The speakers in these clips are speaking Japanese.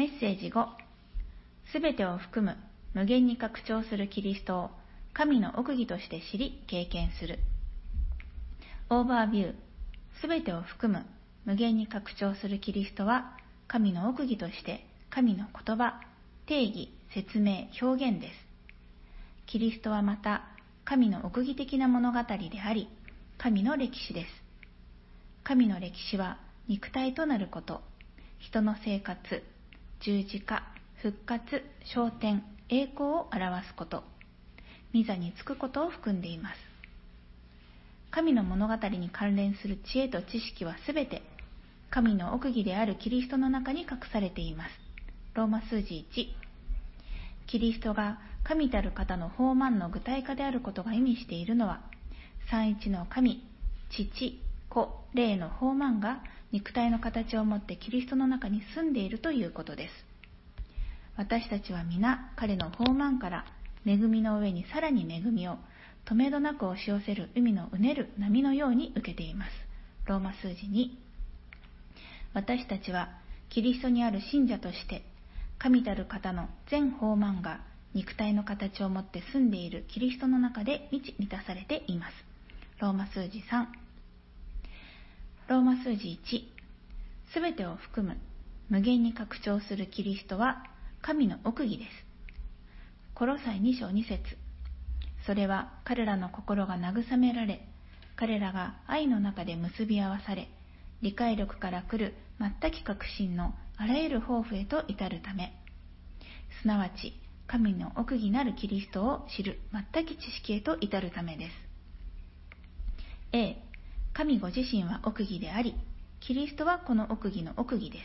メッセージ5、すべてを含む無限に拡張するキリストを神の奥義として知り経験する。オーバービュー。すべてを含む無限に拡張するキリストは神の奥義として神の言葉、定義、説明、表現です。キリストはまた神の奥義的な物語であり、神の歴史です。神の歴史は肉体となること、人の生活、十字架、復活、昇天、栄光を表すこと、御座につくことを含んでいます。神の物語に関連する知恵と知識はすべて神の奥義であるキリストの中に隠されています。ローマ数字1。キリストが神たる方の豊満の具体化であることが意味しているのは、三一の神、父、子、霊の豊満が肉体の形を持ってキリストの中に住んでいるということです。私たちは皆彼の豊満から恵みの上にさらに恵みを止めどなく押し寄せる海のうねる波のように受けています。ローマ数字2。私たちはキリストにある信者として神たる方の全豊満が肉体の形を持って住んでいるキリストの中で満ち満たされています。ローマ数字3。ローマ数字1。すべてを含む無限に拡張するキリストは神の奥義です。コロサイ2章2節。それは彼らの心が慰められ、彼らが愛の中で結び合わされ、理解力から来る全き確信のあらゆる豊富へと至るため、すなわち神の奥義なるキリストを知る全き知識へと至るためです。A、神ご自身は奥義であり、キリストはこの奥義の奥義です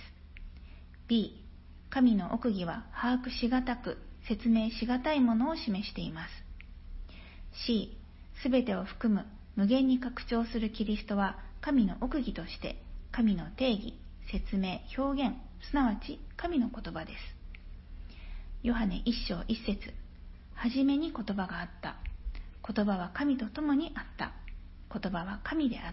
。B、神の奥義は把握しがたく、説明しがたいものを示しています。C、すべてを含む無限に拡張するキリストは神の奥義として神の定義、説明、表現、すなわち神の言葉です。ヨハネ1章1節。はじめに言葉があった。言葉は神と共にあった。言葉は神であった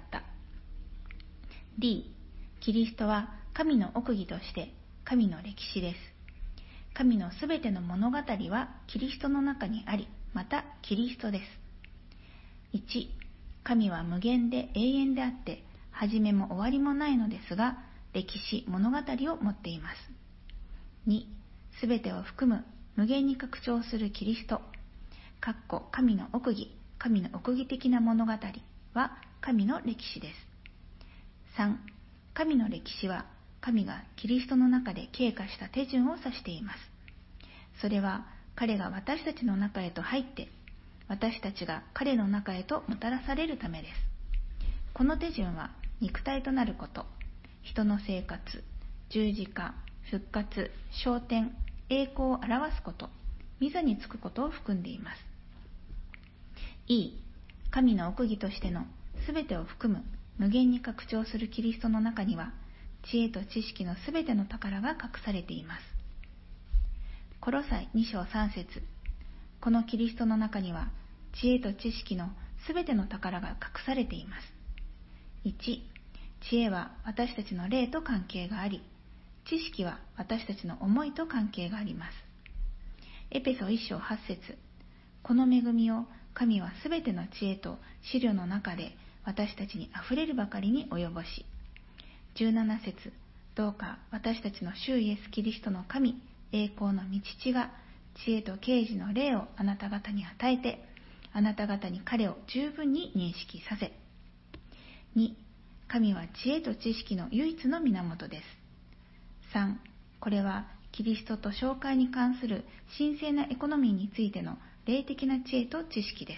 。D、キリストは神の奥義として神の歴史です。神のすべての物語はキリストの中にあり、またキリストです。1、神は無限で永遠であって、始めも終わりもないのですが、歴史、物語を持っています。2、すべてを含む無限に拡張するキリスト、神の奥義、神の奥義的な物語は神の歴史です。3、神の歴史は神がキリストの中で経過した手順を指しています。それは彼が私たちの中へと入って、私たちが彼の中へともたらされるためです。この手順は肉体となること、人の生活、十字架、復活、昇天、栄光を表すこと、御座につくことを含んでいます。E、神の奥義としてのすべてを含む無限に拡張するキリストの中には、知恵と知識のすべての宝が隠されています。コロサイ2章3節。このキリストの中には知恵と知識のすべての宝が隠されています。1、知恵は私たちの霊と関係があり、知識は私たちの思いと関係があります。エペソ1章8節。この恵みを神はすべての知恵と資料の中で私たちにあふれるばかりに及ぼし。17節。どうか私たちの主イエスキリストの神、栄光の御父が知恵と啓示の霊をあなた方に与えて、あなた方に彼を十分に認識させ。2、神は知恵と知識の唯一の源です。3、これはキリストと紹介に関する神聖なエコノミーについての霊的な知恵と知識です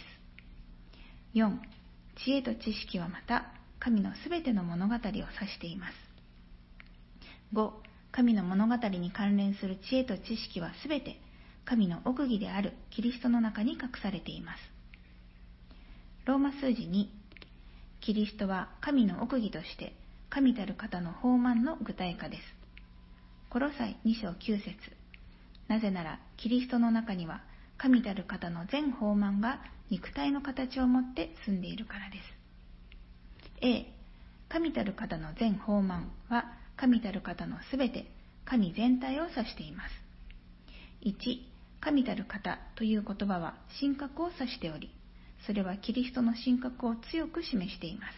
。4、知恵と知識はまた神のすべての物語を指しています。5、神の物語に関連する知恵と知識はすべて神の奥義であるキリストの中に隠されています。ローマ数字2、キリストは神の奥義として神たる方の豊満の具体化です。コロサイ2章9節。なぜならキリストの中には神たる方の全豊満が肉体の形を持って住んでいるからです。A、神たる方の全豊満は神たる方のすべて神全体を指しています。1、神たる方という言葉は神格を指しており、それはキリストの神格を強く示しています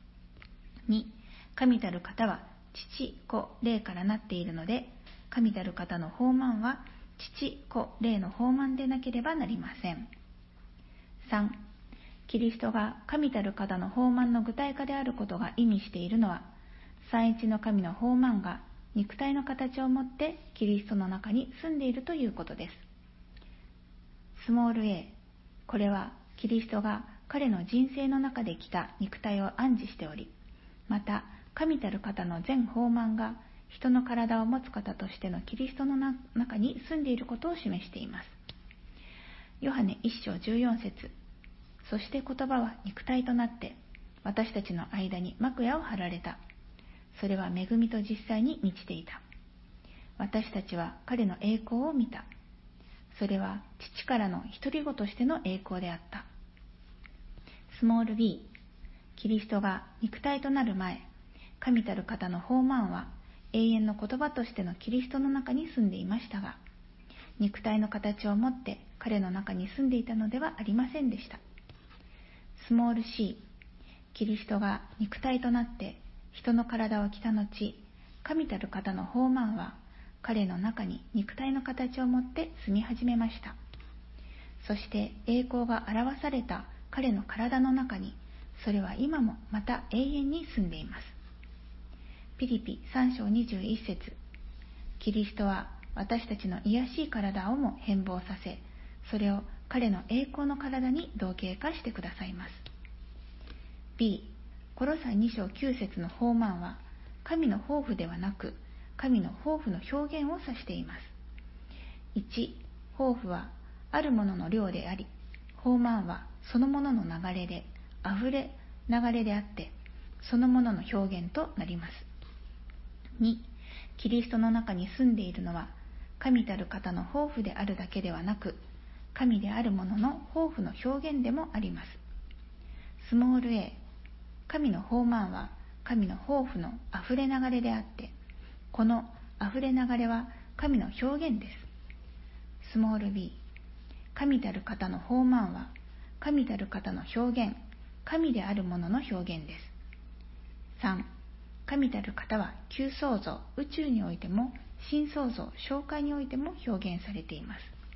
。2、神たる方は父、子、霊からなっているので、神たる方の豊満は父、子、霊の豊満でなければなりません。3、キリストが神たる方の豊満の具体化であることが意味しているのは、三一の神の豊満が肉体の形をもってキリストの中に住んでいるということです。スモール a、これはキリストが彼の人生の中で来た肉体を暗示しており、また神たる方の全豊満が人の体を持つ方としてのキリストの中に住んでいることを示しています。ヨハネ1章14節、そして言葉は肉体となって私たちの間に幕屋を張られた。それは恵みと実際に満ちていた。私たちは彼の栄光を見た。それは父からの独り子としての栄光であった。スモール b、キリストが肉体となる前、神たる方の豊満は永遠の言葉としてのキリストの中に住んでいましたが、肉体の形をもって彼の中に住んでいたのではありませんでした。スモール c、キリストが肉体となって人の体を着た後、神たる方の豊満は彼の中に肉体の形をもって住み始めました。そして栄光が表された彼の体の中に、それは今もまた永遠に住んでいます。ピリピ3章21節、キリストは私たちの卑しい体をも変貌させ、それを彼の栄光の体に同型化してくださいます。B、コロサイ2章9節の豊満は神の豊富ではなく神の豊富の表現を指しています。1、豊富はあるものの量であり、豊満はそのものの流れで、あふれ流れであって、そのものの表現となります。2、キリストの中に住んでいるのは神たる方の豊富であるだけではなく、神であるものの豊富の表現でもあります。スモール a、神の豊満は神の豊富のあふれ流れであって、このあふれ流れは神の表現です。スモール b、神たる方の豊満は神たる方の表現、神であるものの表現です。3、神たる方は旧創造、宇宙においても新創造、紹介においても表現されています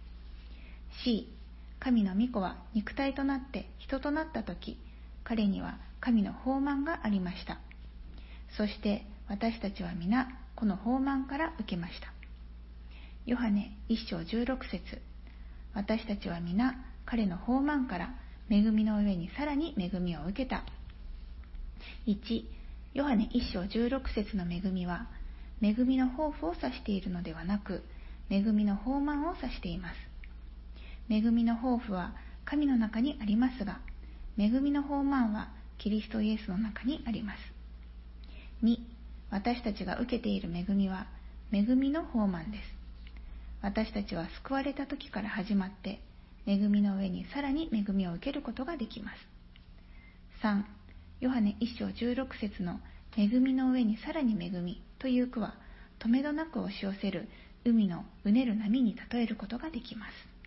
。C、神の御子は肉体となって人となったとき、彼には神の豊満がありました。そして私たちは皆この豊満から受けました。ヨハネ1章16節、私たちは皆彼の豊満から恵みの上にさらに恵みを受けた。1、ヨハネ1章16節の恵みは恵みの豊富を指しているのではなく、恵みの豊満を指しています。恵みの豊富は神の中にありますが、恵みの豊満はキリストイエスの中にあります。2、私たちが受けている恵みは恵みの豊満です。私たちは救われた時から始まって、恵みの上にさらに恵みを受けることができます。3、ヨハネ1章16節の恵みの上にさらに恵みという句は、止めどなく押し寄せる海のうねる波に例えることができます。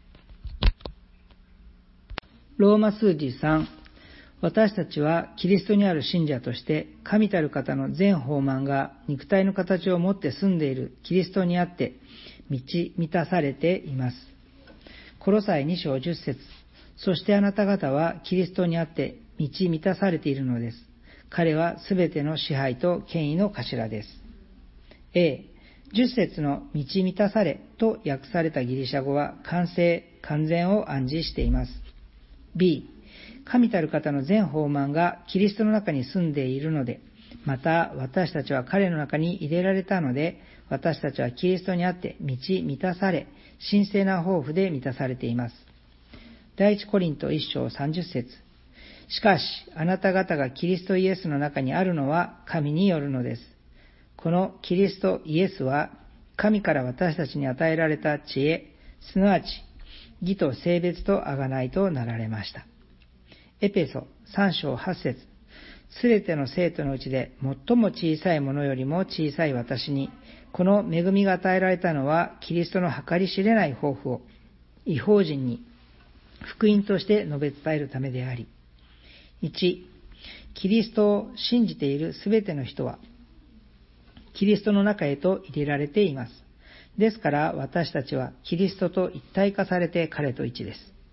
ローマ数字3、私たちはキリストにある信者として神たる方の全豊満が肉体の形を持って住んでいるキリストにあって満たされています。コロサイ2章10節、そしてあなた方はキリストにあって満たされているのです。彼はすべての支配と権威の頭です。A、10節の満たされと訳されたギリシャ語は完成、完全を暗示しています。B、神たる方の全豊満がキリストの中に住んでいるので、また私たちは彼の中に入れられたので、私たちはキリストにあって満たされ、神聖な豊富で満たされています。第一コリント1章30節、しかしあなた方がキリストイエスの中にあるのは神によるのです。このキリストイエスは神から私たちに与えられた知恵、すなわち義と聖別と贖いとなられました。エペソ3章8節、 すべての生徒のうちで最も小さいものよりも小さい私に、この恵みが与えられたのは、キリストの計り知れない抱負を異邦人に福音として述べ伝えるためであり、1、キリストを信じているすべての人は、キリストの中へと入れられています。ですから私たちはキリストと一体化されて彼と一です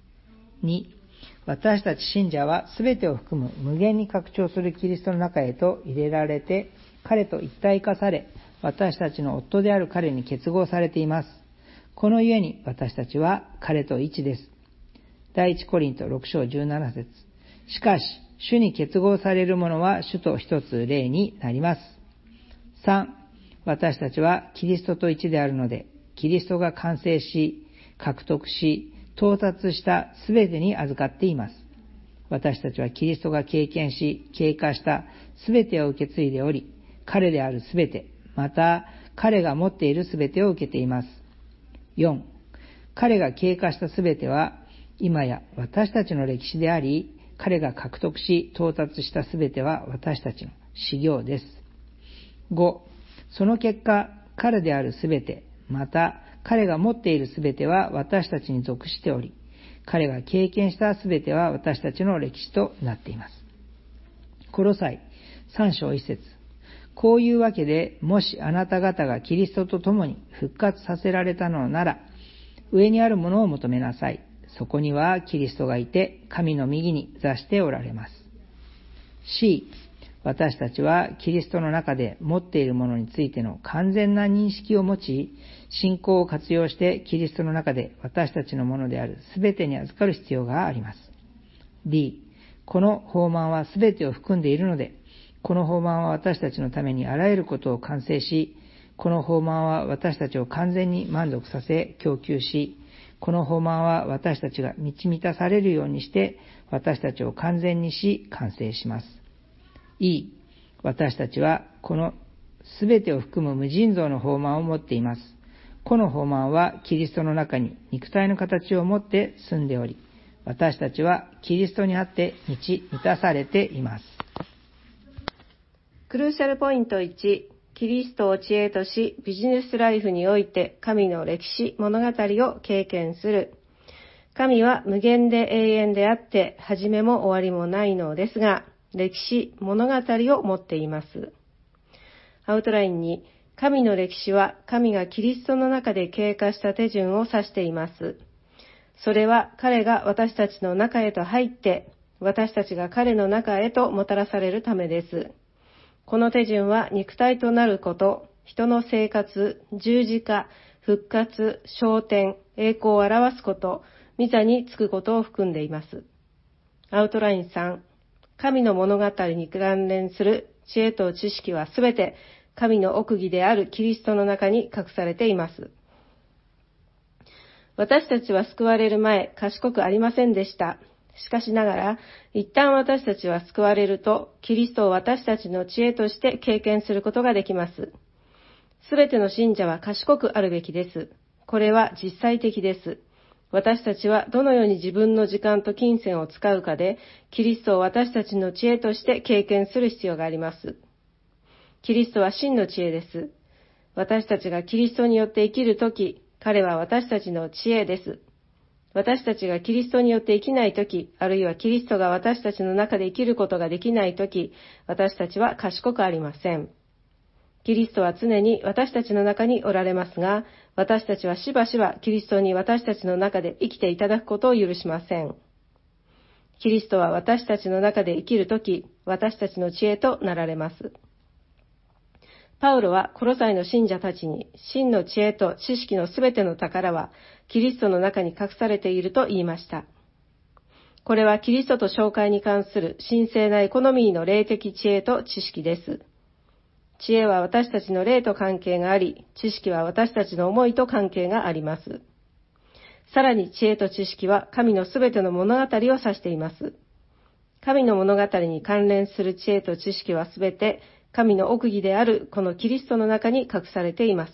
。2、私たち信者はすべてを含む無限に拡張するキリストの中へと入れられて彼と一体化され、私たちの夫である彼に結合されています。このゆえに私たちは彼と一です。第一コリント6章17節。しかし、主に結合される者は主と一つ霊になります。3、私たちはキリストと一であるので、キリストが完成し、獲得し、到達したすべてに預かっています。私たちはキリストが経験し、経過したすべてを受け継いでおり、彼であるすべて、また彼が持っているすべてを受けています。4、彼が経過したすべては、今や私たちの歴史であり、彼が獲得し、到達したすべては私たちの修行です。5、その結果、彼であるすべて、また彼が持っているすべては私たちに属しており、彼が経験したすべては私たちの歴史となっています。コロサイ3章1節。こういうわけで、もしあなた方がキリストと共に復活させられたのなら、上にあるものを求めなさい。そこにはキリストがいて、神の右に座しておられます。C、私たちはキリストの中で持っているものについての完全な認識を持ち、信仰を活用してキリストの中で私たちのものであるすべてに預かる必要があります。D、この豊満はすべてを含んでいるので、この豊満は私たちのためにあらゆることを完成し、この豊満は私たちを完全に満足させ供給し、この豊満は私たちが満ち満たされるようにして私たちを完全にし完成します。E、私たちはこのすべてを含む無尽蔵の豊満を持っています。この豊満はキリストの中に肉体の形を持って住んでおり、私たちはキリストにあって満ち満たされています。 クルーシャルポイント1、キリストを知恵とし、ビジネスライフにおいて神の歴史物語を経験する。神は無限で永遠であって、始めも終わりもないのですが、歴史物語を持っています。アウトラインに、神の歴史は神がキリストの中で経過した手順を指しています。それは彼が私たちの中へと入って、私たちが彼の中へともたらされるためです。この手順は肉体となること、人の生活、十字架、復活、昇天、栄光を表すこと、御座につくことを含んでいます。アウトライン3、神の物語に関連する知恵と知識はすべて神の奥義であるキリストの中に隠されています。私たちは救われる前、賢くありませんでした。しかしながら、一旦私たちは救われると、キリストを私たちの知恵として経験することができます。すべての信者は賢くあるべきです。これは実際的です。私たちはどのように自分の時間と金銭を使うかで、キリストを私たちの知恵として経験する必要があります。キリストは真の知恵です。私たちがキリストによって生きるとき、彼は私たちの知恵です。私たちがキリストによって生きないとき、あるいはキリストが私たちの中で生きることができないとき、私たちは賢くありません。キリストは常に私たちの中におられますが、私たちはしばしばキリストに私たちの中で生きていただくことを許しません。キリストは私たちの中で生きるとき、私たちの知恵となられます。パウロはコロサイの信者たちに、真の知恵と知識のすべての宝は、キリストの中に隠されていると言いました。これはキリストと紹介に関する神聖なエコノミーの霊的知恵と知識です。知恵は私たちの霊と関係があり、知識は私たちの思いと関係があります。さらに知恵と知識は神のすべての物語を指しています。神の物語に関連する知恵と知識はすべて神の奥義であるこのキリストの中に隠されています。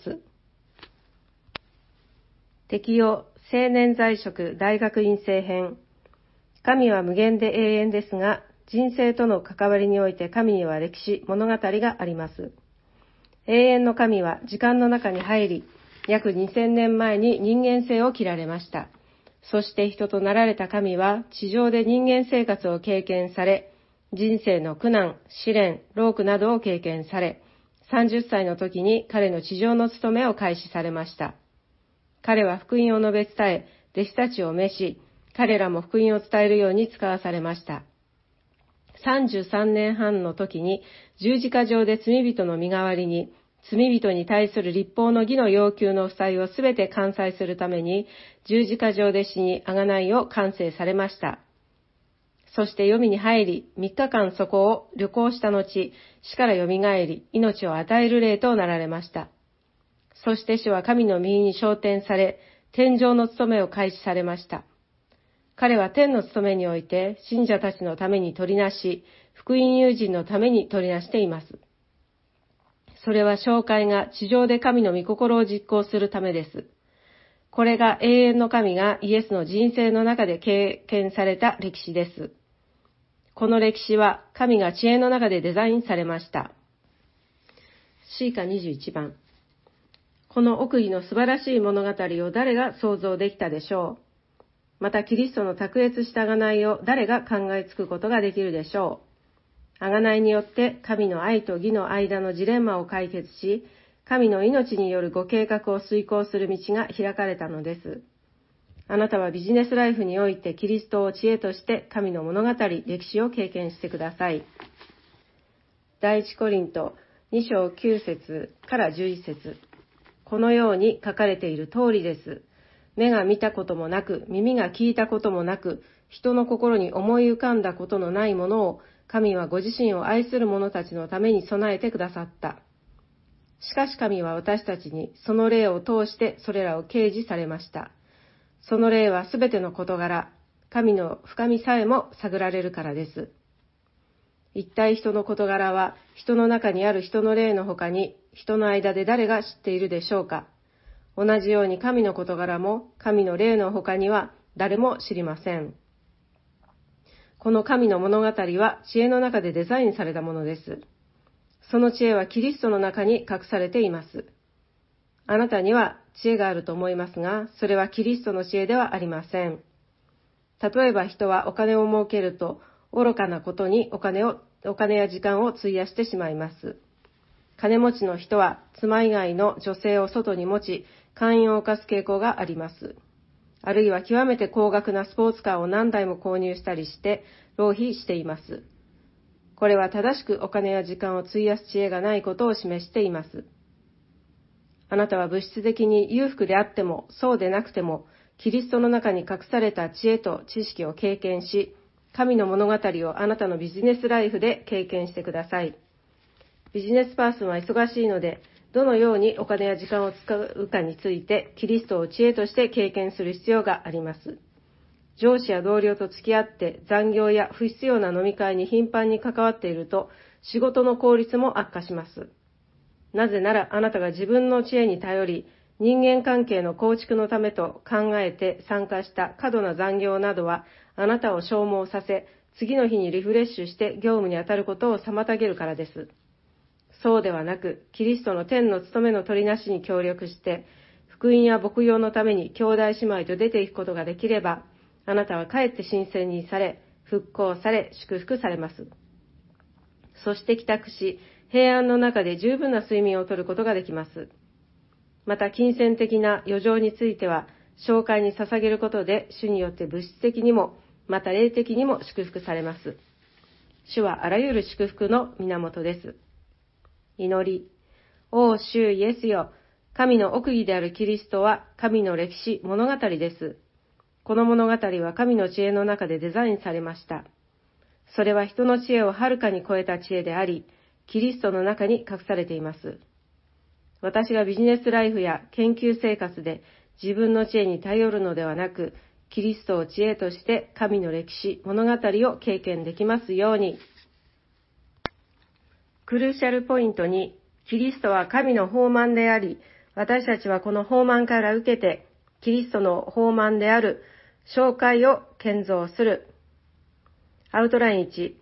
適用青年在職大学院生編。神は無限で永遠ですが、 人生との関わりにおいて神には歴史、物語があります。永遠の神は時間の中に入り、約2000年前に人間性を切られました。そして人となられた神は地上で人間生活を経験され、人生の苦難、試練、労苦などを経験され、30歳の時に彼の地上の務めを開始されました。彼は福音を述べ伝え、弟子たちを召し、彼らも福音を伝えるように使わされました。33年半の時に十字架上で罪人の身代わりに、罪人に対する立法の義の要求の負債をすべて完済するために、十字架上で死に贖いを完成されました。そして黄泉に入り、3日間そこを旅行した後、死から蘇り、命を与える霊となられました。そして主は神の右に昇天され、天上の務めを開始されました。彼は天の務めにおいて、信者たちのために取りなし、福音友人のために取りなしています。それは教会が地上で神の御心を実行するためです。これが永遠の神がイエスの人生の中で経験された歴史です。この歴史は神が知恵の中でデザインされました。シーカ21番。この奥義の素晴らしい物語を誰が想像できたでしょう。またキリストの卓越した贖いを誰が考えつくことができるでしょう。贖いによって神の愛と義の間のジレンマを解決し、神の命によるご計画を遂行する道が開かれたのです。あなたはビジネスライフにおいてキリストを知恵として神の物語、歴史を経験してください。第一コリント2章9節から11節。このように書かれている通りです。目が見たこともなく、耳が聞いたこともなく、人の心に思い浮かんだことのないものを、神はご自身を愛する者たちのために備えてくださった。しかし神は私たちにその霊を通してそれらを掲示されました。その霊はすべての事柄、神の深みさえも探られるからです。一体人の事柄は人の中にある人の霊の他に人の間で誰が知っているでしょうか。同じように神の事柄も神の霊の他には誰も知りません。この神の物語は知恵の中でデザインされたものです。その知恵はキリストの中に隠されています。あなたには知恵があると思いますが、それはキリストの知恵ではありません。例えば人はお金を儲けると愚かなことにお金や時間を費やしてしまいます。金持ちの人は妻以外の女性を外に持ち、姦淫を犯す傾向があります。あるいは極めて高額なスポーツカーを何台も購入したりして浪費しています。これは正しくお金や時間を費やす知恵がないことを示しています。あなたは物質的に裕福であってもそうでなくても、キリストの中に隠された知恵と知識を経験し、神の物語をあなたのビジネスライフで経験してください。ビジネスパーソンは忙しいので、どのようにお金や時間を使うかについて、キリストを知恵として経験する必要があります。上司や同僚と付き合って残業や不必要な飲み会に頻繁に関わっていると、仕事の効率も悪化します。なぜならあなたが自分の知恵に頼り、人間関係の構築のためと考えて参加した過度な残業などは、あなたを消耗させ、次の日にリフレッシュして業務に当たることを妨げるからです。そうではなく、キリストの天の務めの取りなしに協力して、福音や牧養のために兄弟姉妹と出ていくことができれば、あなたはかえって新鮮にされ、復興され、祝福されます。そして帰宅し、平安の中で十分な睡眠をとることができます。また、金銭的な余剰については、教会に捧げることで、主によって物質的にも、また霊的にも祝福されます。主はあらゆる祝福の源です。祈り。お主イエスよ、神の奥義であるキリストは神の歴史、物語です。この物語は神の知恵の中でデザインされました。それは人の知恵をはるかに超えた知恵であり、キリストの中に隠されています。私がビジネスライフや研究生活で自分の知恵に頼るのではなく、キリストを知恵として神の歴史、物語を経験できますように。クルーシャルポイントに、キリストは神の宝満であり、私たちはこの宝満から受けて、キリストの宝満である紹介を建造する。アウトライン1、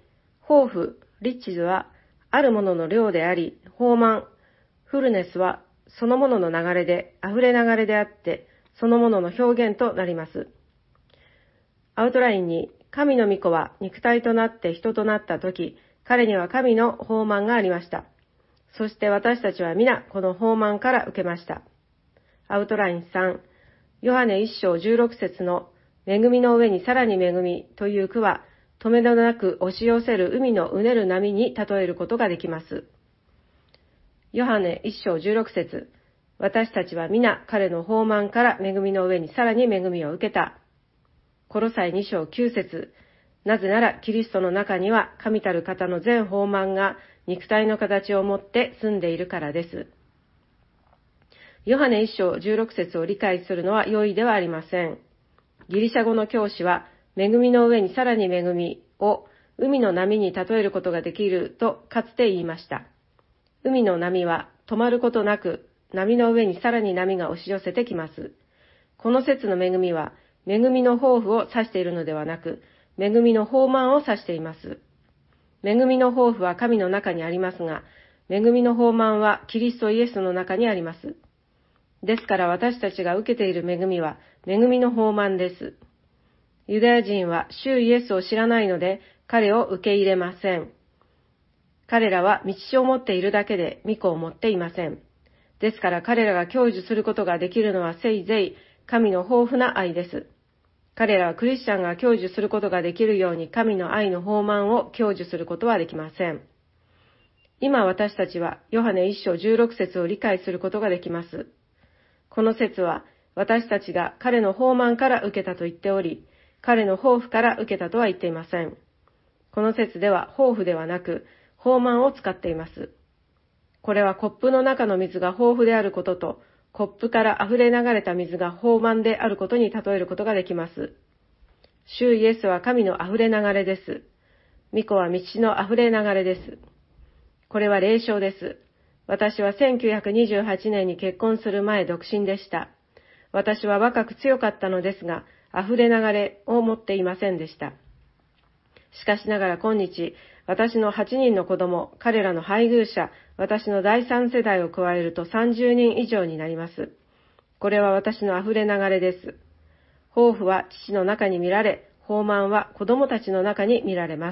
豊富、リッチズはあるものの量であり、豊満、フルネスはそのものの流れで、溢れ流れであって、そのものの表現となります。アウトラインに、神の御子は肉体となって人となったとき、彼には神の豊満がありました。そして私たちは皆この豊満から受けました。アウトライン3、ヨハネ1章16節の恵みの上にさらに恵みという句は、止めどなく押し寄せる海のうねる波に例えることができます。ヨハネ1章16節、私たちは皆彼の豊満から恵みの上にさらに恵みを受けた。コロサイ2章9節、なぜならキリストの中には神たる方の全豊満が肉体の形をもって住んでいるからです。ヨハネ1章16節を理解するのは容易ではありません。ギリシャ語の教師は、恵みの上にさらに恵みを海の波に例えることができるとかつて言いました。海の波は止まることなく、波の上にさらに波が押し寄せてきます。この説の恵みは、恵みの豊富を指しているのではなく、恵みの豊満を指しています。恵みの豊富は神の中にありますが、恵みの豊満はキリストイエスの中にあります。ですから私たちが受けている恵みは、恵みの豊満です。ユダヤ人は主イエスを知らないので、彼を受け入れません。彼らは道を持っているだけで御子を持っていません。ですから彼らが享受することができるのはせいぜい神の豊富な愛です。彼らはクリスチャンが享受することができるように神の愛の豊満を享受することはできません。今私たちはヨハネ1章16節を理解することができます。この説は私たちが彼の豊満から受けたと言っており、彼の豊富から受けたとは言っていません。この説では豊富ではなく豊満を使っています。これはコップの中の水が豊富であることと、コップから溢れ流れた水が豊満であることに例えることができます。主イエスは神の溢れ流れです。御子は道の溢れ流れです。これは霊障です。私は1928年に結婚する前独身でした。私は若く強かったのですが、溢れ流れを持っていませんでした。しかしながら今日、私の8人の子供、彼らの配偶者、私の第3世代を加えると30人以上になります。これは私の溢れ流れです。豊富は父の中に見られ、豊満は子供たちの中に見られます。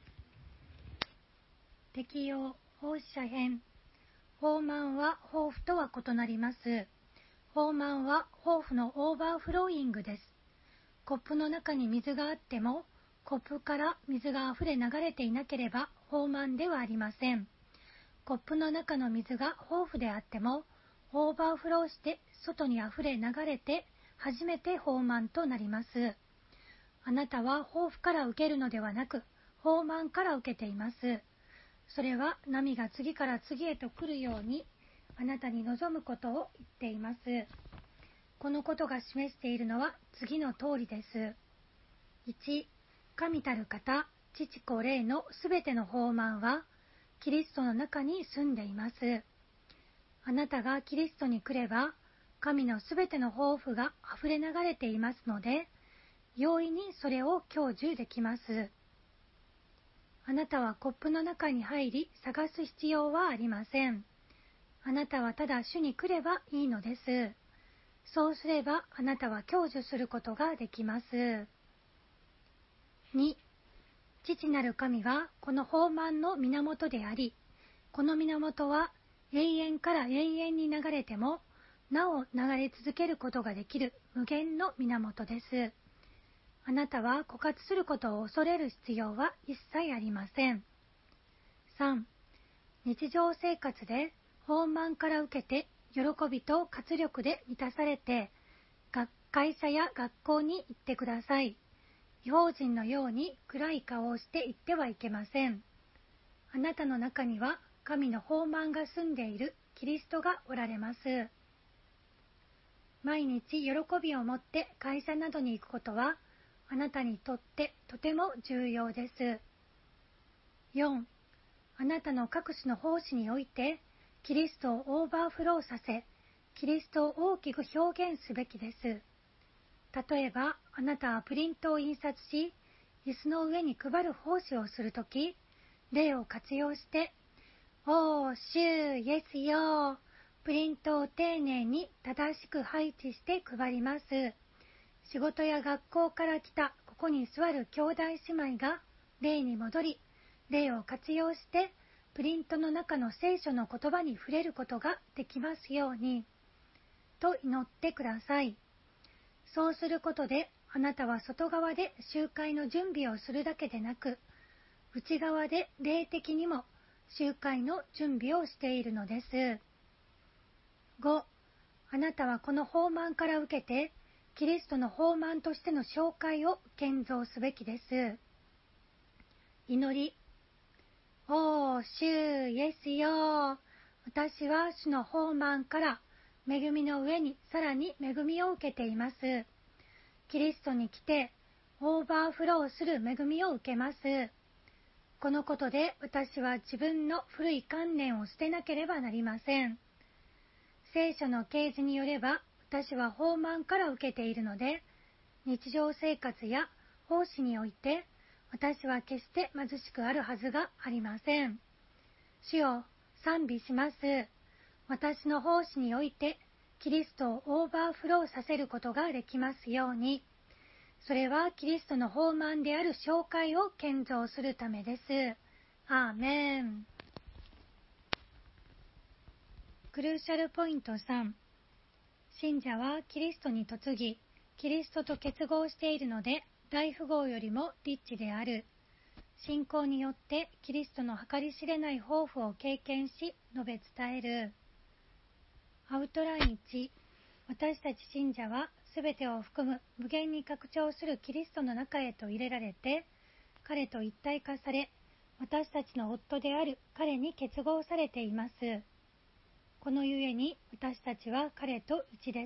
適用奉仕者編。豊満は豊富とは異なります。豊満は豊富のオーバーフローイングです。コップの中に水があっても、コップから水があふれ流れていなければ豊満ではありません。コップの中の水が豊富であっても、オーバーフローして外にあふれ流れて初めて豊満となります。あなたは豊富から受けるのではなく、豊満から受けています。それは波が次から次へと来るようにあなたに望むことを言っています。このことが示しているのは次の通りです。1、神たる方、父子霊のすべての豊満はキリストの中に住んでいます。あなたがキリストに来れば、神のすべての豊富があふれ流れていますので、容易にそれを享受できます。あなたはコップの中に入り探す必要はありません。あなたはただ主に来ればいいのです。そうすればあなたは享受することができます。2、父なる神はこの豊満の源であり、この源は永遠から永遠に流れてもなお流れ続けることができる無限の源です。あなたは枯渇することを恐れる必要は一切ありません。3、日常生活で豊満から受けて喜びと活力で満たされて、会社や学校に行ってください。異邦人のように暗い顔をして行ってはいけません。あなたの中には神の豊満が住んでいるキリストがおられます。毎日喜びを持って会社などに行くことはあなたにとってとても重要です。4、あなたの各種の奉仕においてキリストをオーバーフローさせ、キリストを大きく表現すべきです。例えば、あなたはプリントを印刷し、 椅子の上に配る奉仕をするとき、例を活用して、おー、シュー、イエスよー、プリントを丁寧に正しく配置して配ります。仕事や学校から来たここに座る兄弟姉妹が例に戻り、例を活用してプリントの中の聖書の言葉に触れることができますように、と祈ってください。そうすることで、あなたは外側で集会の準備をするだけでなく、内側で霊的にも集会の準備をしているのです。5. あなたはこの訪問から受けて、キリストの訪問としての紹介を建造すべきです。祈り。おー、主イエスよ。私は主の訪問から恵みの上にさらに恵みを受けています。キリストに来てオーバーフローする恵みを受けます。このことで私は自分の古い観念を捨てなければなりません。聖書の啓示によれば、私は訪問から受けているので、日常生活や奉仕において、私は決して貧しくあるはずがありません。主を賛美します。私の奉仕において、キリストをオーバーフローさせることができますように。それはキリストの訪問である紹介を建造するためです。アーメン。クルーシャルポイント3、信者はキリストに嫁ぎ、キリストと結合しているので、大富豪よりもリッチである。信仰によってキリストの計り知れない豊富を経験し、述べ伝える。アウトライン1、私たち信者はすべてを含む無限に拡張するキリストの中へと入れられて、彼と一体化され、私たちの夫である彼に結合されています。このゆえに私たちは彼と一です。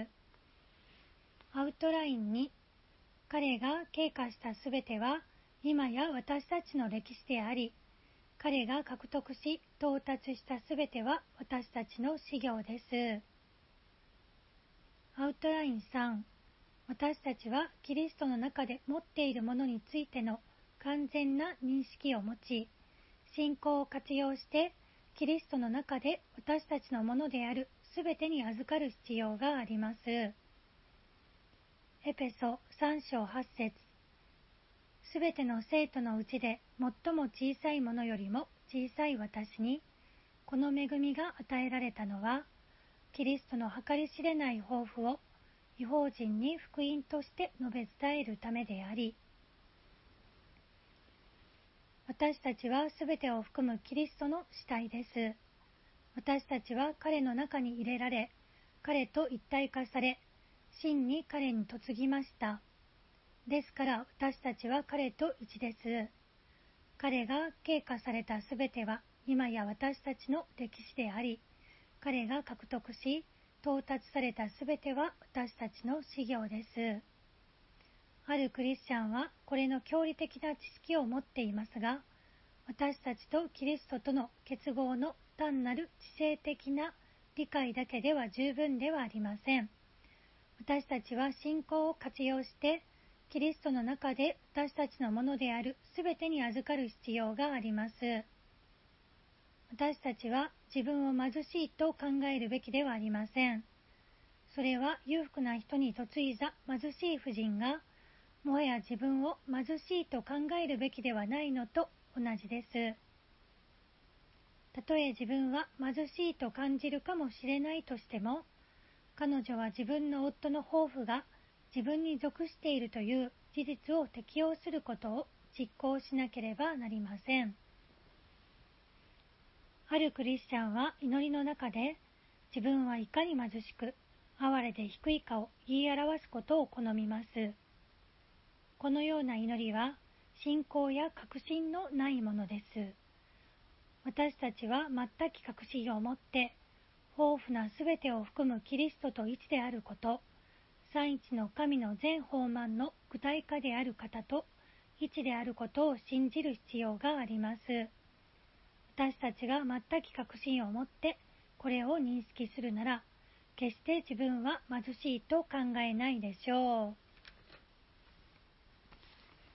アウトラインに、彼が経過したすべては今や私たちの歴史であり、彼が獲得し到達したすべては私たちの事業です。アウトライン3、私たちはキリストの中で持っているものについての完全な認識を持ち、信仰を活用してキリストの中で私たちのものであるすべてに預かる必要があります。エペソ3章8節、すべての生徒のうちで最も小さいものよりも小さい私に、この恵みが与えられたのは、キリストの計り知れない豊富を異邦人に福音として述べ伝えるためであり、私たちはすべてを含むキリストの死体です。私たちは彼の中に入れられ、彼と一体化され、真に彼に嫁ぎました。ですから私たちは彼と一です。彼が経過されたすべては今や私たちの歴史であり、彼が獲得し到達されたすべては私たちの事業です。あるクリスチャンはこれの教理的な知識を持っていますが、私たちとキリストとの結合の単なる知性的な理解だけでは十分ではありません。私たちは信仰を活用して、キリストの中で私たちのものであるすべてに預かる必要があります。私たちは自分を貧しいと考えるべきではありません。それは裕福な人に嫁いだ貧しい婦人が、もはや自分を貧しいと考えるべきではないのと同じです。たとえ自分は貧しいと感じるかもしれないとしても、彼女は自分の夫の豊富が自分に属しているという事実を適用することを実行しなければなりません。あるクリスチャンは祈りの中で、自分はいかに貧しく、哀れで低いかを言い表すことを好みます。このような祈りは、信仰や確信のないものです。私たちは全く確信を持って、豊富なすべてを含むキリストと一であること、三一の神の全豊満の具体化である方と一であることを信じる必要があります。私たちが全く確信を持ってこれを認識するなら、決して自分は貧しいと考えないでしょう。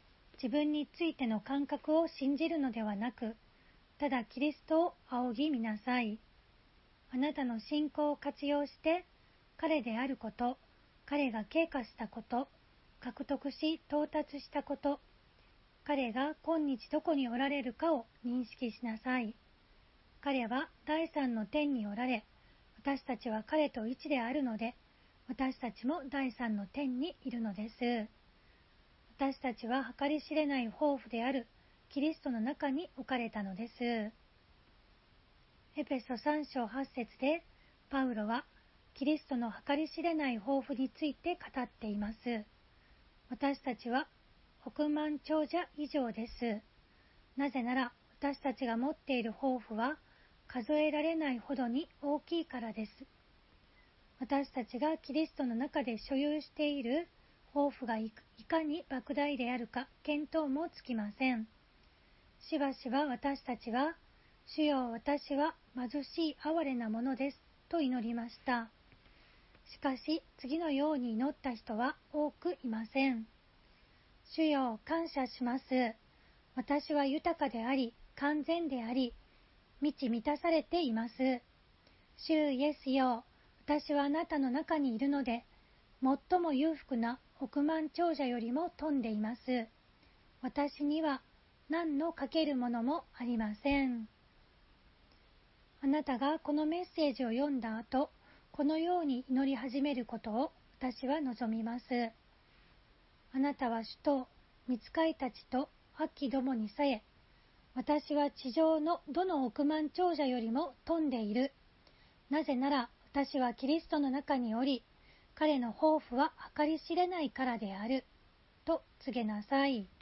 自分についての感覚を信じるのではなく、ただキリストを仰ぎ見なさい。あなたの信仰を活用して、彼であること、彼が経過したこと、獲得し到達したこと、彼が今日どこにおられるかを認識しなさい。彼は第三の天におられ、私たちは彼と一であるので、私たちも第三の天にいるのです。私たちは計り知れない豊富であるキリストの中に置かれたのです。エペソ3章8節で、パウロはキリストの計り知れない豊富について語っています。私たちは億万長者以上です。なぜなら私たちが持っている豊富は数えられないほどに大きいからです。私たちがキリストの中で所有している豊富がいかに莫大であるか見当もつきません。しばしば私たちは、主よ、私は貧しい哀れなものですと祈りました。しかし次のように祈った人は多くいません。主よ、感謝します。私は豊かであり、完全であり、満ち満たされています。主イエスよ、私はあなたの中にいるので、最も裕福な億万長者よりも富んでいます。私には何のかけるものもありません。あなたがこのメッセージを読んだ後、このように祈り始めることを私は望みます。あなたは主と御使いたちと悪鬼どもにさえ、私は地上のどの億万長者よりも富んでいる。なぜなら私はキリストの中におり、彼の豊富は計り知れないからである。と告げなさい。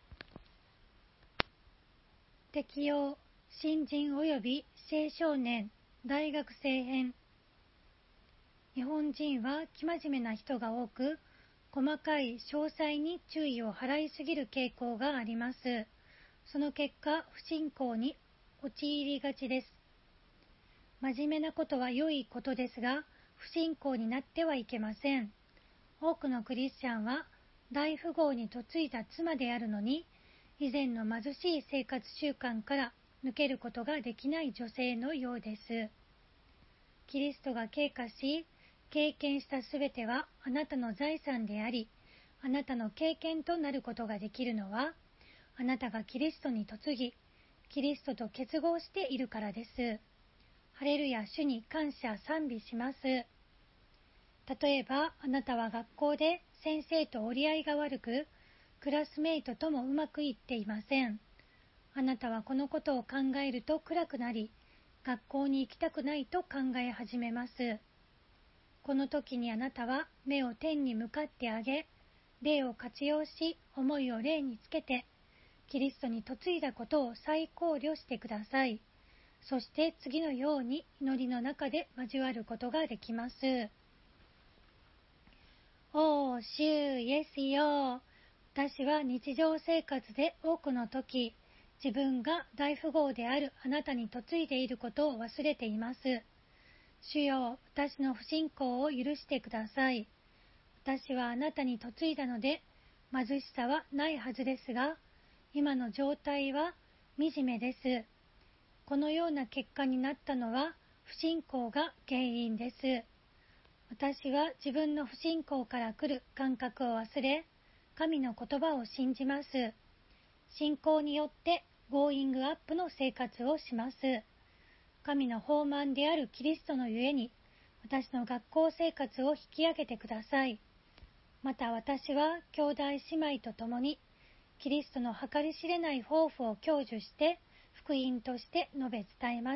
適用、新人及び青少年、大学生編。日本人は生真面目な人が多く、細かい詳細に注意を払いすぎる傾向があります。その結果、不信仰に陥りがちです。真面目なことは良いことですが、不信仰になってはいけません。多くのクリスチャンは大富豪に嫁いだ妻であるのに、以前の貧しい生活習慣から抜けることができない女性のようです。キリストが経過し、経験したすべてはあなたの財産であり、あなたの経験となることができるのは、あなたがキリストに嫁ぎ、キリストと結合しているからです。ハレルヤ、主に感謝賛美します。例えば、あなたは学校で先生と折り合いが悪く、クラスメイトともうまくいっていません。あなたはこのことを考えると暗くなり、学校に行きたくないと考え始めます。この時にあなたは目を天に向かって上げ、霊を活用し、思いを霊につけて、キリストに嫁いだことを再考慮してください。そして次のように祈りの中で交わることができます。おー、主イエスよ。私は日常生活で多くの時、自分が大富豪であるあなたに嫁いでいることを忘れています。主よ、私の不信仰を許してください。私はあなたに嫁いだので、貧しさはないはずですが、今の状態は惨めです。このような結果になったのは不信仰が原因です。私は自分の不信仰から来る感覚を忘れ、神の言葉を信じます。信仰によってゴーイングアップの生活をします。神の豊満であるキリストのゆえに、私の学校生活を引き上げてください。また私は兄弟姉妹と共に、キリストの計り知れない豊富を享受して、福音として述べ伝えます。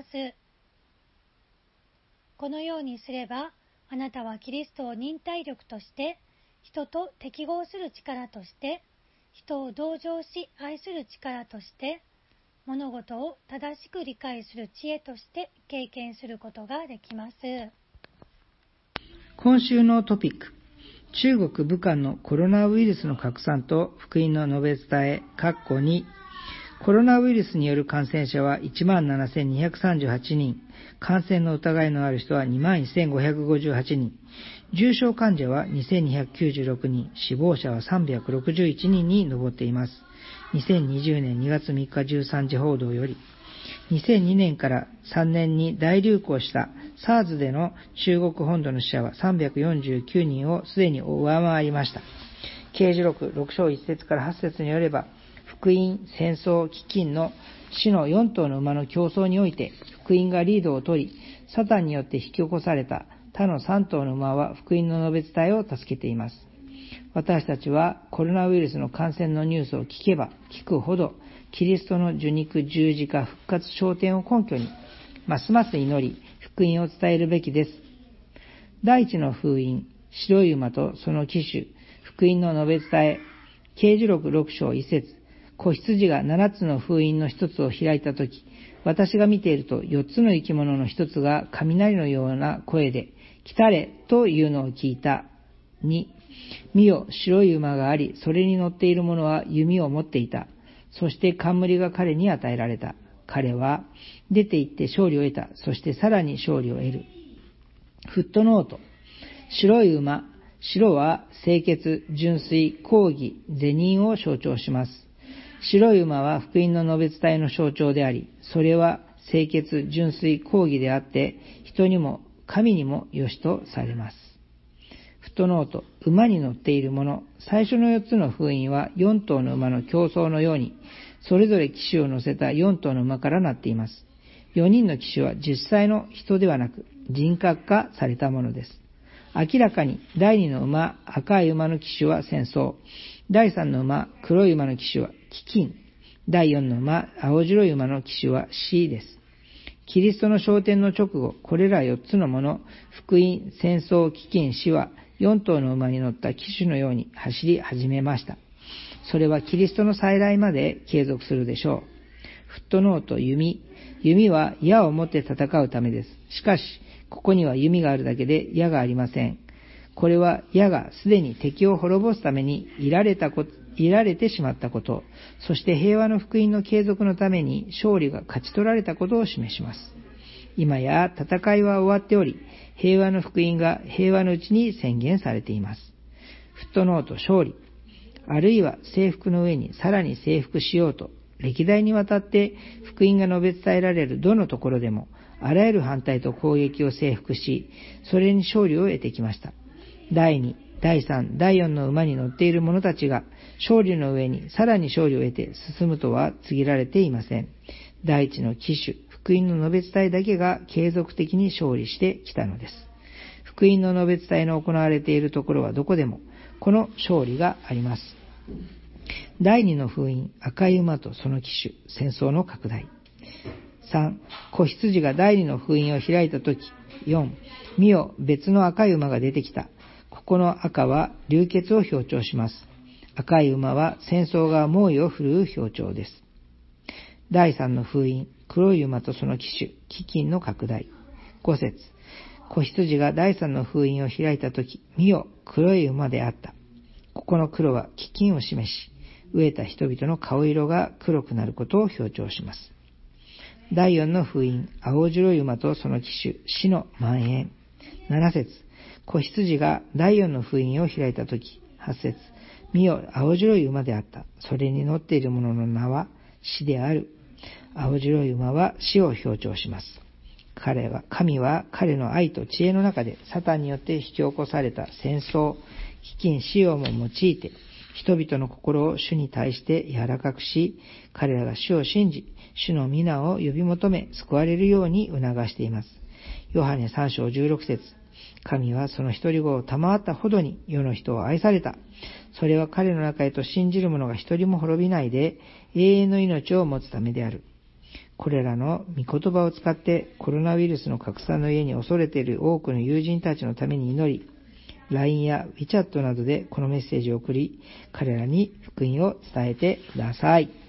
このようにすれば、あなたはキリストを忍耐力として、人と適合する力として、人を同情し愛する力として、物事を正しく理解する知恵として経験することができます。 今週のトピック、中国武漢のコロナウイルスの拡散と福音の述べ伝え、2、 コロナウイルスによる感染者は 17,238 人、感染の疑いのある人は 21,558 人、重症患者は 2,296 人、死亡者は361人に上っています。2020年2月3日13時報道より、2002年から3年に大流行した SARS での中国本土の死者は349人をすでに上回りました。啓示録6章1節から8節によれば、福音、戦争、飢饉の死の4頭の馬の競争において、福音がリードを取り、サタンによって引き起こされた他の3頭の馬は福音の述べ伝えを助けています。私たちはコロナウイルスの感染のニュースを聞けば聞くほど、キリストの受肉十字架復活昇天を根拠に、ますます祈り、福音を伝えるべきです。第一の封印、白い馬とその騎手、福音の述べ伝え、啓示録6章1節、子羊が7つの封印の一つを開いたとき、私が見ていると4つの生き物の一つが雷のような声で、来たれというのを聞いた。2、見よ、白い馬があり、それに乗っている者は弓を持っていた。そして冠が彼に与えられた。彼は出て行って勝利を得た。そしてさらに勝利を得る。フットノート。白い馬。白は清潔、純粋、公義、善人を象徴します。白い馬は福音の述べ伝えの象徴であり、それは清潔、純粋、公義であって、人にも神にも良しとされます。フットノート、馬に乗っているもの。最初の4つの封印は4頭の馬の競争のように、それぞれ騎手を乗せた4頭の馬からなっています。4人の騎手は実際の人ではなく、人格化されたものです。明らかに第2の馬、赤い馬の騎手は戦争。第3の馬、黒い馬の騎手は飢饉。第4の馬、青白い馬の騎手は死です。キリストの昇天の直後、これら4つのもの、福音、戦争、飢饉、死は4頭の馬に乗った騎手のように走り始めました。それはキリストの再来まで継続するでしょう。フットノート、弓。弓は矢を持って戦うためです。しかし、ここには弓があるだけで矢がありません。これは矢がすでに敵を滅ぼすために射られてしまったこと、そして平和の福音の継続のために勝利が勝ち取られたことを示します。今や戦いは終わっており、平和の福音が平和のうちに宣言されています。フットノート、勝利。あるいは征服の上にさらに征服しようと、歴代にわたって福音が述べ伝えられるどのところでも、あらゆる反対と攻撃を征服し、それに勝利を得てきました。第2、第3、第4の馬に乗っている者たちが勝利の上にさらに勝利を得て進むとは告げられていません。第一の騎手、福音の述べ伝えだけが継続的に勝利してきたのです。福音の述べ伝えの行われているところはどこでも、この勝利があります。第2の封印、赤い馬とその騎手、戦争の拡大。3、子羊が第2の封印を開いたとき。4、見よ、別の赤い馬が出てきた。ここの赤は流血を標長します。赤い馬は戦争が猛威を振るう標長です。第3の封印、黒い馬とその騎手、飢饉の拡大。5節、子羊が第3の封印を開いたとき、見よ、黒い馬であった。ここの黒は飢饉を示し、飢えた人々の顔色が黒くなることを標長します。第4の封印、青白い馬とその騎手、死の蔓延。7節、子羊が第4の封印を開いたとき。8節、見よ、青白い馬であった。それに乗っている者の名は死である。青白い馬は死を標長します。神は彼の愛と知恵の中でサタンによって引き起こされた戦争、飢饉、死をも用いて、人々の心を主に対して柔らかくし、彼らが主を信じ、主の皆を呼び求め、救われるように促しています。ヨハネ3章16節、神はその一人子を賜ったほどに世の人を愛された。それは彼の中へと信じる者が一人も滅びないで、永遠の命を持つためである。これらの御言葉を使ってコロナウイルスの拡散の家に恐れている多くの友人たちのために祈り、LINE や WeChat などでこのメッセージを送り、彼らに福音を伝えてください。